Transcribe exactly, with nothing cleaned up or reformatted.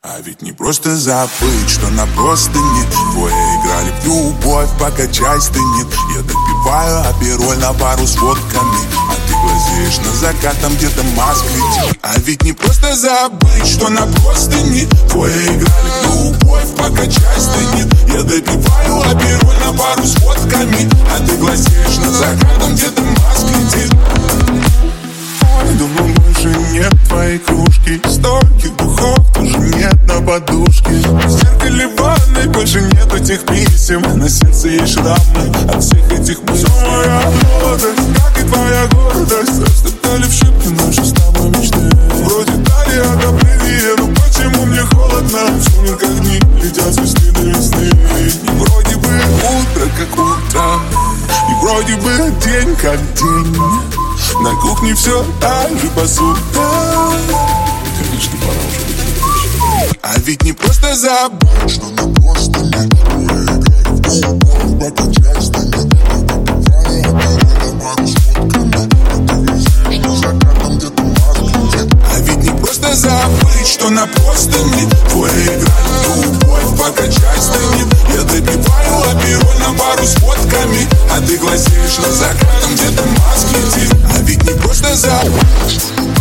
А ведь не просто забыть, что на простыне двое играли в любовь, покачай стынет. Я допиваю апероль на пару с водками, а ты глазеешь на закат, там где-то Маск летит. А ведь не просто забыть, что на простыне двое играли в любовь, покачай стынет. Я допиваю апероль на пару с водками, а ты глазеешь на закат, там где-то Маск летит. Давно больше нет твоей кружки, стольких духов тоже нет на подушке. В зеркале ванной больше нет этих писем, на сердце есть шрамы от всех этих мыслей. Все моя молодость, как и твоя гордость, растоптали в щепки наши с тобой мечты. Вроде дали одобрение, но почему мне холодно? В сумерках дни летят с весны до весны. И вроде бы утро как утро, и вроде бы день как день. На кухне все так же посуда. Конечно, пора уже выключить. А ведь не просто забыть, что на простыне двое играли в любовь, покачай стынет. А ведь не просто забыть, что на простыне двое играли в любовь, покачай стынет. Я допиваю апероль на пару с водками, а ты глазеешь на закат, там где-то Маск летит. А ведь не просто забыть.